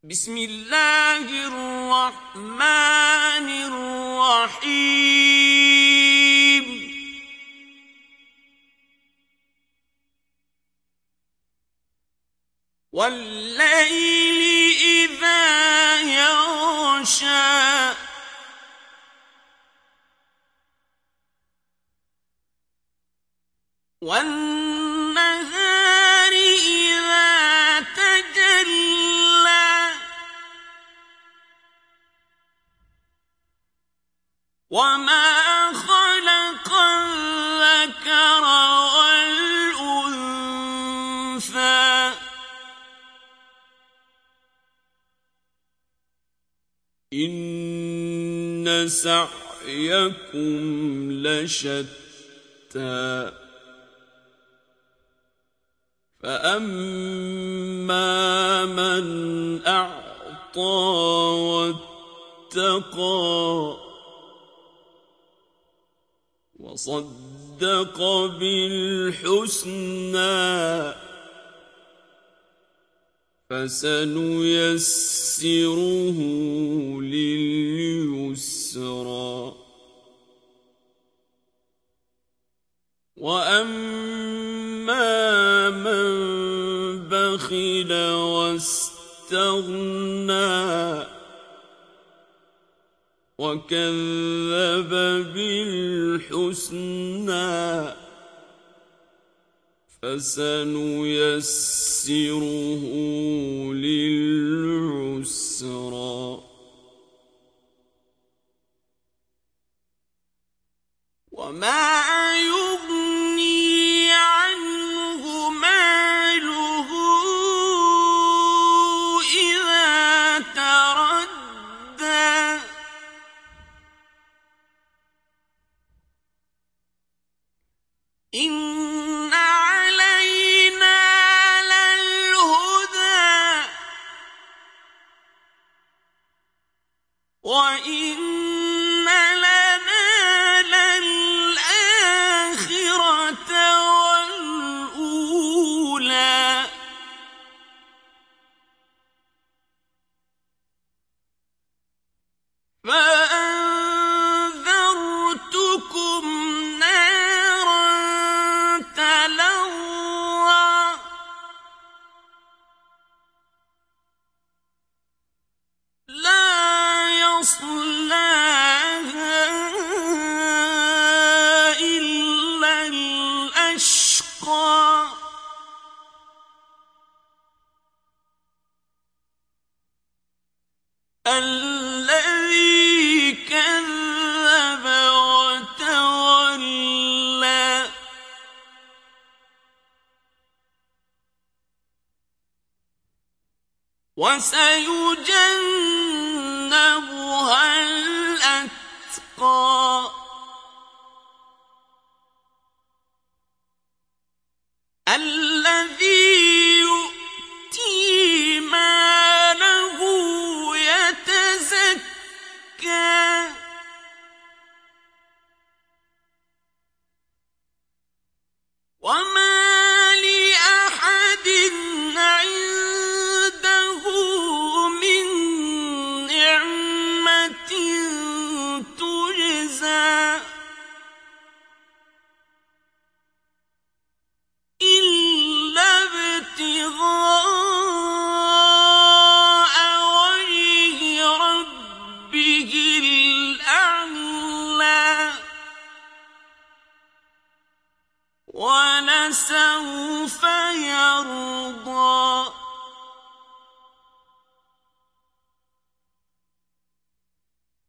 بسم الله الرحمن الرحيم. والليل إذا يغشى والنهار إذا تجلى وما خلق الذكر والأنثى إن سعيكم لشتى فأما من أعطى واتقى وصدق بالحسنى فسنيسره لليسرى وأما من بخل واستغنى وكذب بالحسنى فسنيسره للعسرى وما يغني عنه ماله إذا تردى إن علينا للهدى وإن لنا للآخرة والأولى فأنذرتكم نارا تلظى لا يصلاها إلا الأشقى الذي كذب وتولى وسيجنبها الأتقى الذي يؤتي ماله يتزكى وما لأحد عنده من نعمة تجزى إلا ابتغاء وجه ربه الأعلى ولسوف يرضى